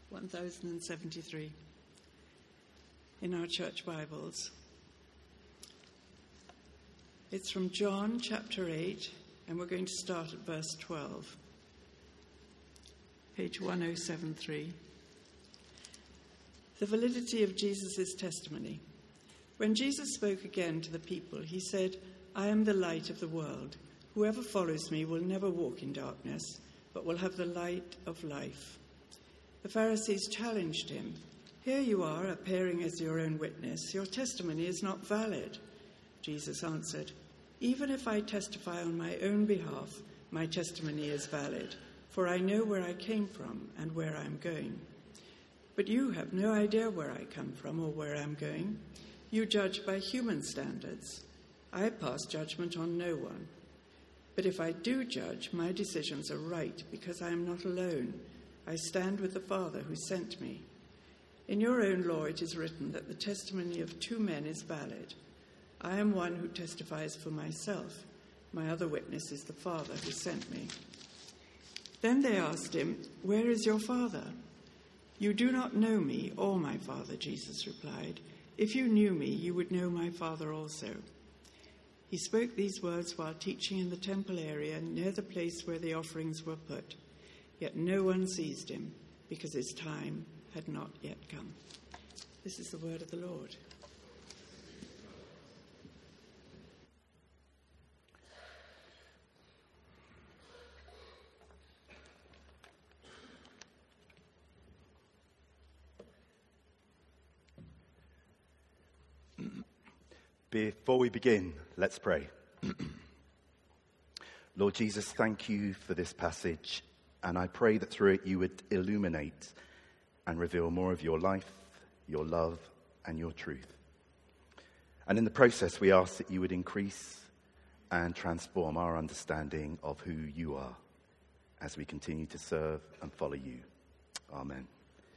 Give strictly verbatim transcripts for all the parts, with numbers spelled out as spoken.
one thousand seventy-three in our church Bibles. It's from John chapter eight, and we're going to start at verse twelve. Page one oh seven three. The validity of Jesus' testimony. When Jesus spoke again to the people, he said, "I am the light of the world. Whoever follows me will never walk in darkness, but will have the light of life." The Pharisees challenged him. "Here you are, appearing as your own witness. Your testimony is not valid." Jesus answered, "Even if I testify on my own behalf, my testimony is valid, for I know where I came from and where I am going. But you have no idea where I come from or where I am going. You judge by human standards. I pass judgment on no one. But if I do judge, my decisions are right because I am not alone. I stand with the Father who sent me. In your own law it is written that the testimony of two men is valid. I am one who testifies for myself. My other witness is the Father who sent me." Then they asked him, "Where is your Father?" "You do not know me or my Father," Jesus replied. "If you knew me, you would know my Father also." He spoke these words while teaching in the temple area near the place where the offerings were put. Yet no one seized him because his time had not yet come. This is the word of the Lord. Before we begin, let's pray. Lord Jesus, thank you for this passage, and I pray that through it you would illuminate and reveal more of your life, your love, and your truth. And in the process, we ask that you would increase and transform our understanding of who you are as we continue to serve and follow you. Amen.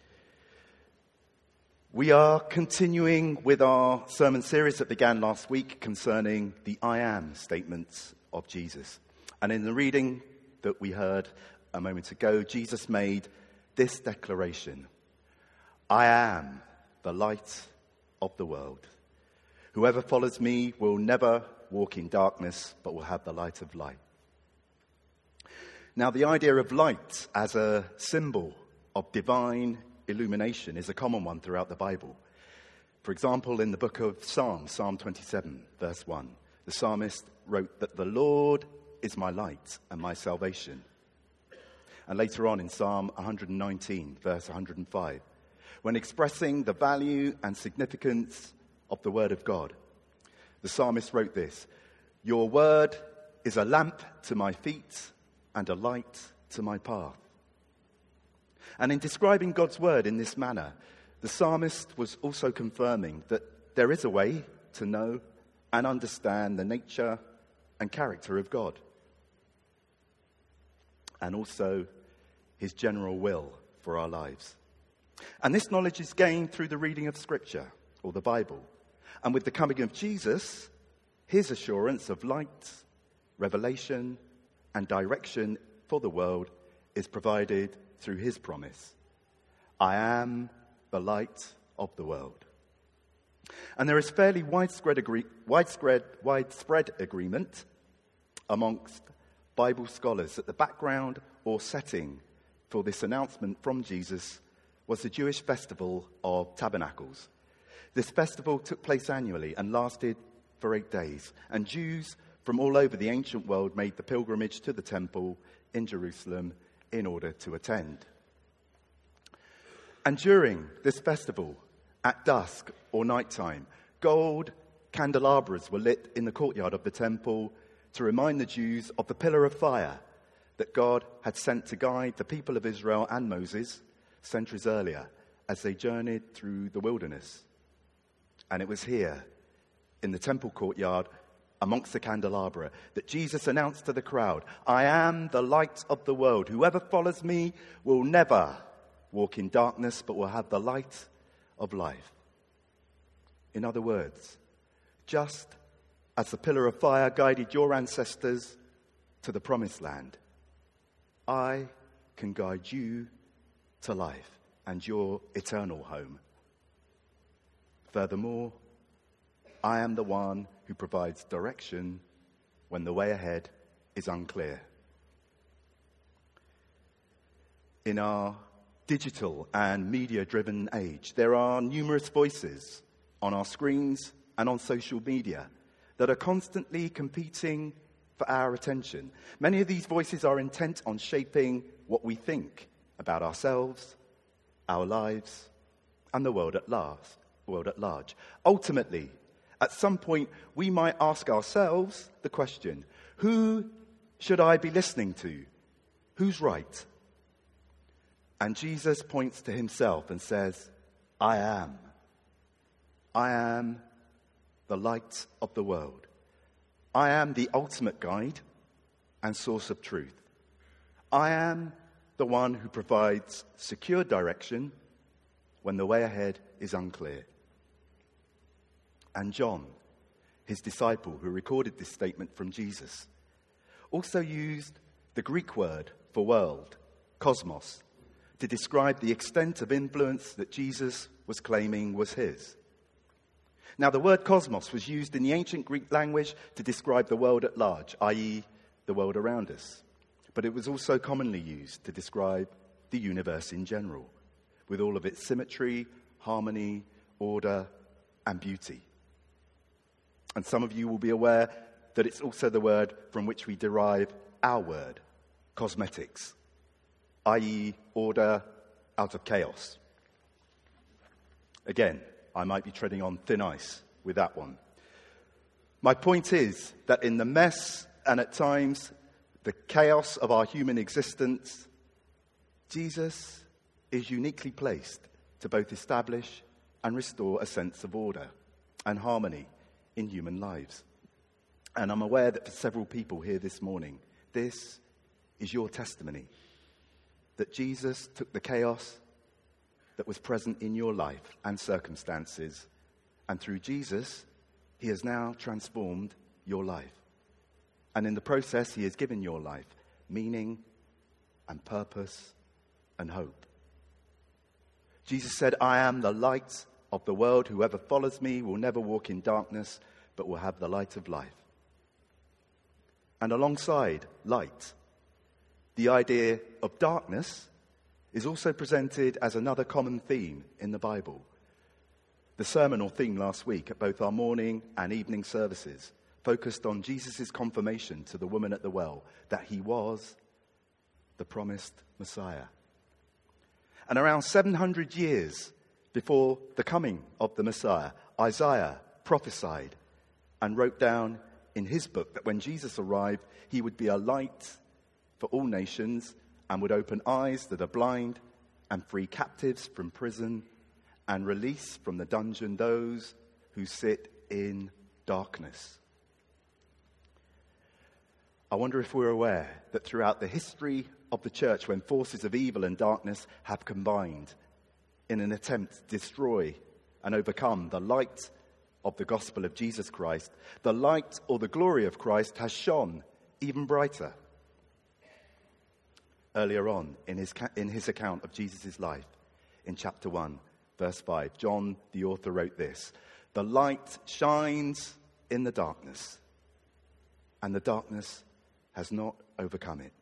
We are continuing with our sermon series that began last week concerning the I am statements of Jesus. And in the reading that we heard a moment ago, Jesus made this declaration: "I am the light of the world. Whoever follows me will never walk in darkness, but will have the light of life." Now, the idea of light as a symbol of divine illumination is a common one throughout the Bible. For example, in the book of Psalms, Psalm twenty-seven, verse one, the psalmist wrote that the Lord is my light and my salvation. And later on in Psalm one nineteen, verse one oh five, when expressing the value and significance of the word of God, the psalmist wrote this: "Your word is a lamp to my feet and a light to my path." And in describing God's word in this manner, the psalmist was also confirming that there is a way to know and understand the nature and character of God, and also his general will for our lives. And this knowledge is gained through the reading of Scripture, or the Bible. And with the coming of Jesus, his assurance of light, revelation, and direction for the world is provided through his promise: "I am the light of the world." And there is fairly widespread, agree- widespread, widespread agreement amongst Bible scholars that the background or setting for this announcement from Jesus was the Jewish festival of Tabernacles. This festival took place annually and lasted for eight days, and Jews from all over the ancient world made the pilgrimage to the temple in Jerusalem in order to attend. And during this festival, at dusk or nighttime, gold candelabras were lit in the courtyard of the temple to remind the Jews of the pillar of fire that God had sent to guide the people of Israel and Moses centuries earlier as they journeyed through the wilderness. And it was here, in the temple courtyard, amongst the candelabra, that Jesus announced to the crowd, "I am the light of the world. Whoever follows me will never walk in darkness, but will have the light of life." In other words, just as the pillar of fire guided your ancestors to the promised land, I can guide you to life and your eternal home. Furthermore, I am the one who provides direction when the way ahead is unclear. In our digital and media-driven age, there are numerous voices on our screens and on social media that are constantly competing for our attention. Many of these voices are intent on shaping what we think about ourselves, our lives, and the world at large. World at large. Ultimately, at some point, we might ask ourselves the question, who should I be listening to? Who's right? And Jesus points to himself and says, I am. I am the light of the world. I am the ultimate guide and source of truth. I am the one who provides secure direction when the way ahead is unclear. And John, his disciple who recorded this statement from Jesus, also used the Greek word for world, cosmos, to describe the extent of influence that Jesus was claiming was his. Now, the word cosmos was used in the ancient Greek language to describe the world at large, that is the world around us. But it was also commonly used to describe the universe in general, with all of its symmetry, harmony, order, and beauty. And some of you will be aware that it's also the word from which we derive our word, cosmetics, that is order out of chaos. Again, I might be treading on thin ice with that one. My point is that in the mess and at times the chaos of our human existence, Jesus is uniquely placed to both establish and restore a sense of order and harmony in human lives. And I'm aware that for several people here this morning, this is your testimony, that Jesus took the chaos that was present in your life and circumstances, and through Jesus, he has now transformed your life. And in the process, he has given your life meaning and purpose and hope. Jesus said, I am the light of the world. Whoever follows me will never walk in darkness, but will have the light of life. And alongside light, the idea of darkness is also presented as another common theme in the Bible. The sermon or theme last week at both our morning and evening services focused on Jesus' confirmation to the woman at the well that he was the promised Messiah. And around seven hundred years before the coming of the Messiah, Isaiah prophesied and wrote down in his book that when Jesus arrived, he would be a light for all nations and would open eyes that are blind and free captives from prison and release from the dungeon those who sit in darkness. I wonder if we're aware that throughout the history of the church, when forces of evil and darkness have combined in an attempt to destroy and overcome the light of the gospel of Jesus Christ, the light or the glory of Christ has shone even brighter. Earlier on in his, in his account of Jesus' life, in chapter one, verse five, John, the author, wrote this: the light shines in the darkness, and the darkness has not overcome it.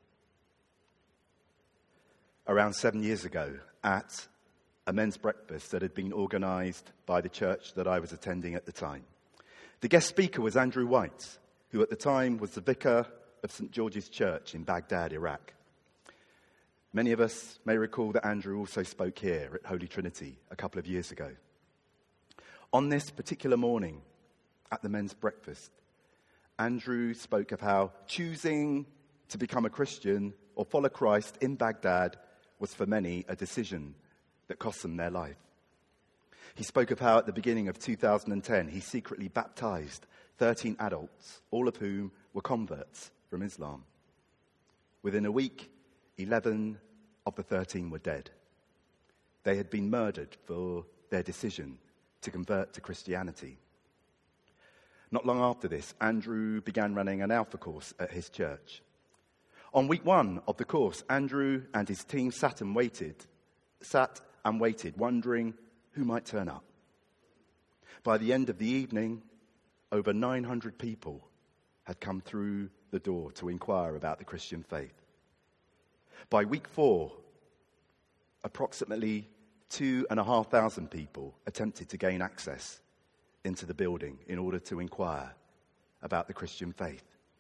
Around seven years ago, at a men's breakfast that had been organised by the church that I was attending at the time, the guest speaker was Andrew White, who at the time was the vicar of Saint George's Church in Baghdad, Iraq. Many of us may recall that Andrew also spoke here at Holy Trinity a couple of years ago. On this particular morning at the men's breakfast, Andrew spoke of how choosing to become a Christian or follow Christ in Baghdad was for many a decision that cost them their life. He spoke of how at the beginning of two thousand ten he secretly baptized thirteen adults, all of whom were converts from Islam. Within a week, eleven of the thirteen were dead. They had been murdered for their decision to convert to Christianity. Not long after this, Andrew began running an Alpha course at his church. On week one of the course, Andrew and his team sat and waited, sat and waited, wondering who might turn up. By the end of the evening, over nine hundred people had come through the door to inquire about the Christian faith. By week four, approximately two and a half thousand people attempted to gain access into the building in order to inquire about the Christian faith.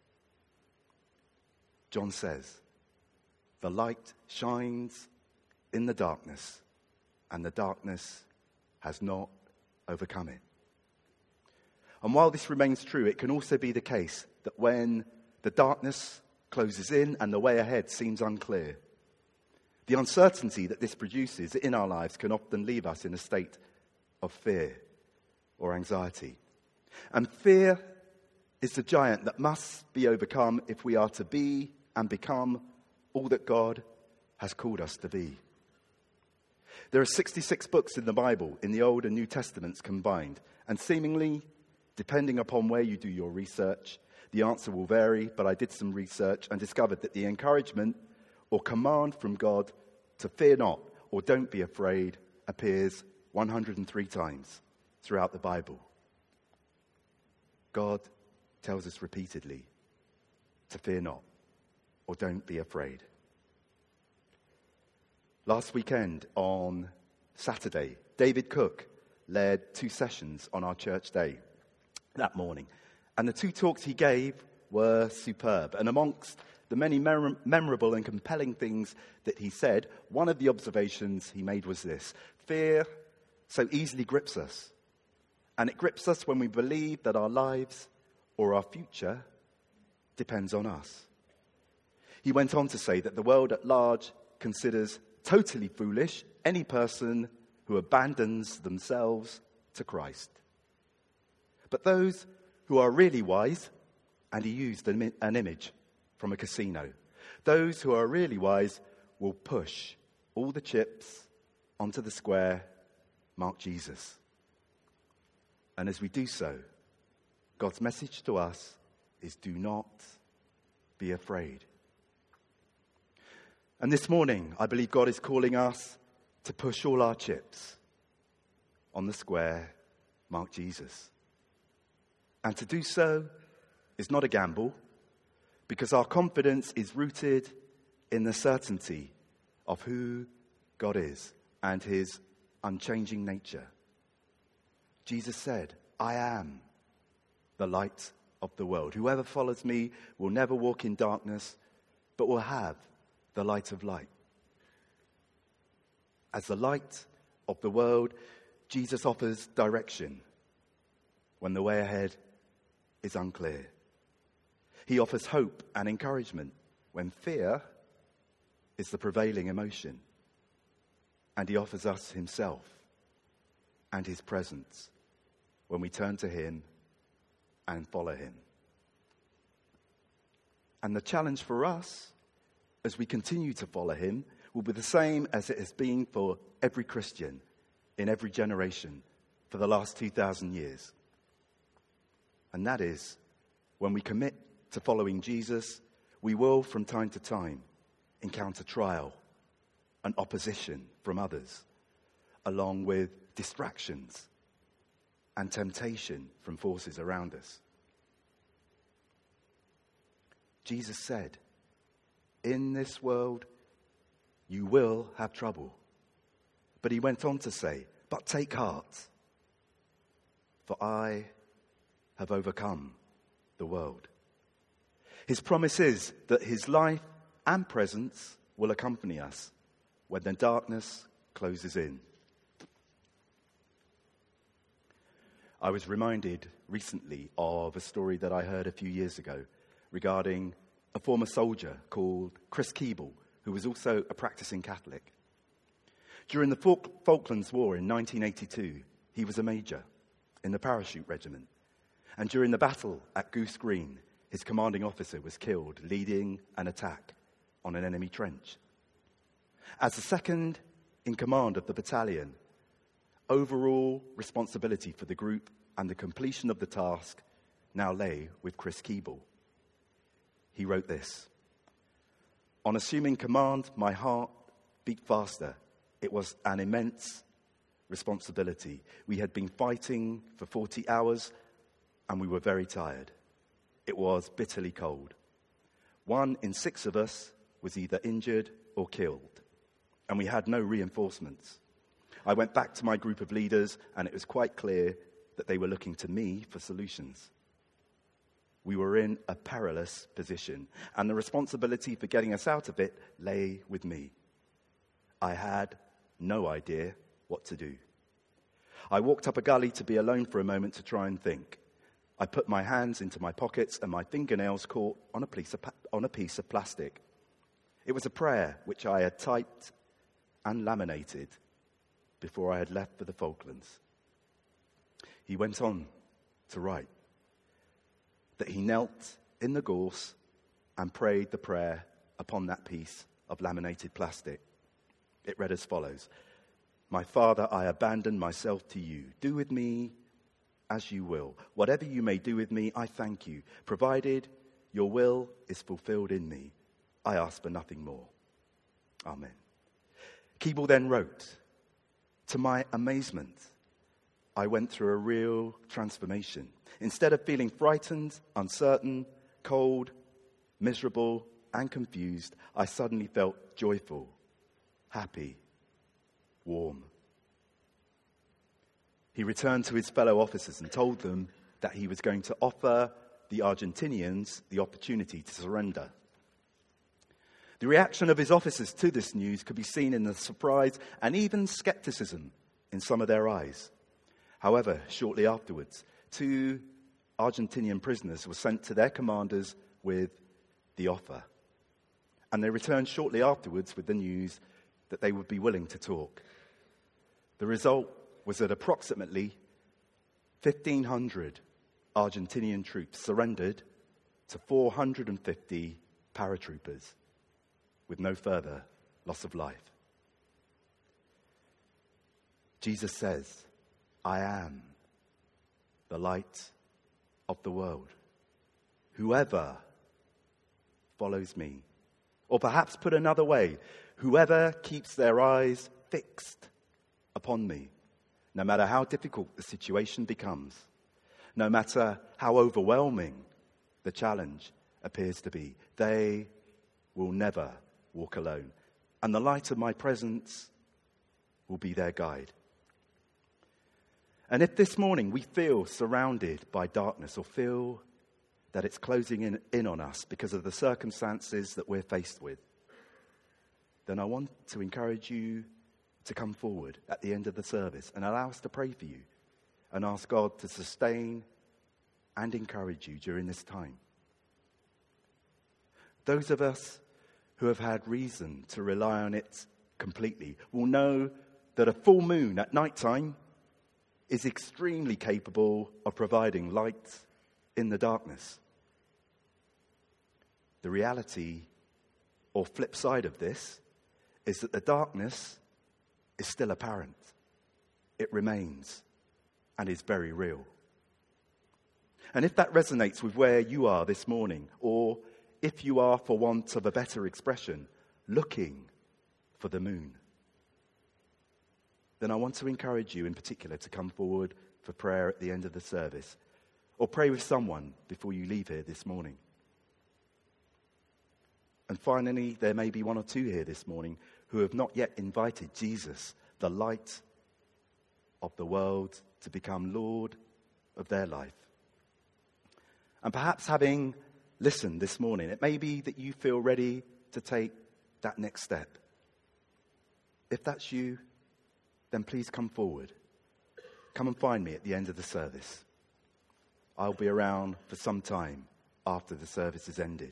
John says, the light shines in the darkness, and the darkness has not overcome it. And while this remains true, it can also be the case that when the darkness closes in and the way ahead seems unclear, the uncertainty that this produces in our lives can often leave us in a state of fear or anxiety. And fear is the giant that must be overcome if we are to be and become all that God has called us to be. There are sixty-six books in the Bible, in the Old and New Testaments combined, and seemingly, depending upon where you do your research, the answer will vary, but I did some research and discovered that the encouragement or command from God to fear not or don't be afraid appears one hundred three times throughout the Bible. God tells us repeatedly to fear not or don't be afraid. Last weekend on Saturday, David Cook led two sessions on our church day that morning. And the two talks he gave were superb. And amongst the many mem- memorable and compelling things that he said, one of the observations he made was this: fear so easily grips us. And it grips us when we believe that our lives or our future depends on us. He went on to say that the world at large considers totally foolish any person who abandons themselves to Christ. But those who are really wise, and he used an, an image from a casino, those who are really wise will push all the chips onto the square marked Jesus. And as we do so, God's message to us is, do not be afraid. And this morning, I believe God is calling us to push all our chips on the square marked Jesus. And to do so is not a gamble, because our confidence is rooted in the certainty of who God is and his unchanging nature. Jesus said, I am the light of the world. Whoever follows me will never walk in darkness, but will have the light of light. As the light of the world, Jesus offers direction when the way ahead is unclear. He offers hope and encouragement when fear is the prevailing emotion. And he offers us himself and his presence when we turn to him and follow him. And the challenge for us as we continue to follow him will be the same as it has been for every Christian in every generation for the last two thousand years. And that is, when we commit to following Jesus, we will from time to time encounter trial and opposition from others, along with distractions and temptation from forces around us. Jesus said, in this world, you will have trouble. But he went on to say, but take heart, for I have overcome the world. His promise is that his life and presence will accompany us when the darkness closes in. I was reminded recently of a story that I heard a few years ago regarding a former soldier called Chris Keeble, who was also a practicing Catholic. During the Falk- Falklands War in nineteen eighty-two, he was a major in the parachute regiment. And during the battle at Goose Green, his commanding officer was killed leading an attack on an enemy trench. As the second in command of the battalion, overall responsibility for the group and the completion of the task now lay with Chris Keeble. He wrote this: on assuming command, my heart beat faster It was an immense responsibility. We had been fighting for forty hours and we were very tired. It was bitterly cold. One in six of us was either injured or killed, and we had no reinforcements. I went back to my group of leaders, and it was quite clear that they were looking to me for solutions. We were in a perilous position, and the responsibility for getting us out of it lay with me. I had no idea what to do. I walked up a gully to be alone for a moment to try and think. I put my hands into my pockets and my fingernails caught on a piece of, on a piece of plastic. It was a prayer which I had typed and laminated before I had left for the Falklands. He went on to write that he knelt in the gorse and prayed the prayer upon that piece of laminated plastic. It read as follows: "My Father, I abandon myself to you. Do with me as you will. Whatever you may do with me, I thank you. Provided your will is fulfilled in me, I ask for nothing more. Amen." Keeble then wrote, "To my amazement, I went through a real transformation. Instead of feeling frightened, uncertain, cold, miserable, and confused, I suddenly felt joyful, happy, warm." He returned to his fellow officers and told them that he was going to offer the Argentinians the opportunity to surrender. The reaction of his officers to this news could be seen in the surprise and even skepticism in some of their eyes. However, shortly afterwards, two Argentinian prisoners were sent to their commanders with the offer. And they returned shortly afterwards with the news that they would be willing to talk. The result was that approximately fifteen hundred Argentinian troops surrendered to four hundred fifty paratroopers with no further loss of life. Jesus says, "I am the light of the world. Whoever follows me," or perhaps put another way, whoever keeps their eyes fixed upon me, no matter how difficult the situation becomes, no matter how overwhelming the challenge appears to be, they will never walk alone. And the light of my presence will be their guide. And if this morning we feel surrounded by darkness or feel that it's closing in, in on us because of the circumstances that we're faced with, then I want to encourage you to come forward at the end of the service and allow us to pray for you and ask God to sustain and encourage you during this time. Those of us who have had reason to rely on it completely will know that a full moon at night time is extremely capable of providing light in the darkness. The reality, or flip side of this, is that the darkness is still apparent. It remains and is very real. And if that resonates with where you are this morning, or if you are, for want of a better expression, looking for the moon, then I want to encourage you in particular to come forward for prayer at the end of the service, or pray with someone before you leave here this morning. And finally, there may be one or two here this morning who have not yet invited Jesus, the light of the world, to become Lord of their life. And perhaps having listened this morning, it may be that you feel ready to take that next step. If that's you, then please come forward. Come and find me at the end of the service. I'll be around for some time after the service is ended.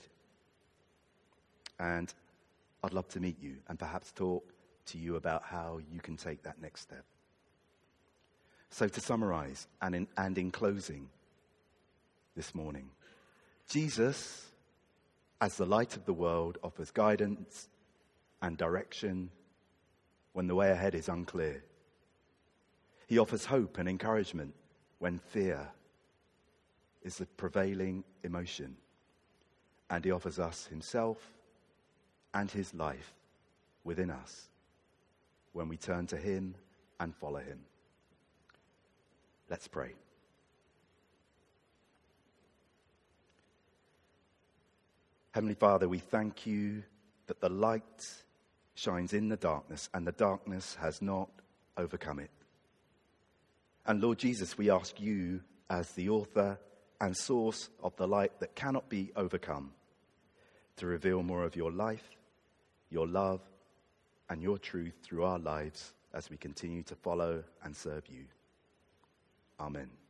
And I'd love to meet you and perhaps talk to you about how you can take that next step. So to summarize, and in, and in closing this morning, Jesus, as the light of the world, offers guidance and direction when the way ahead is unclear. He offers hope and encouragement when fear is the prevailing emotion. And he offers us himself and his life within us when we turn to him and follow him. Let's pray. Heavenly Father, we thank you that the light shines in the darkness and the darkness has not overcome it. And Lord Jesus, we ask you as the author and source of the light that cannot be overcome to reveal more of your life, your love, and your truth through our lives as we continue to follow and serve you. Amen.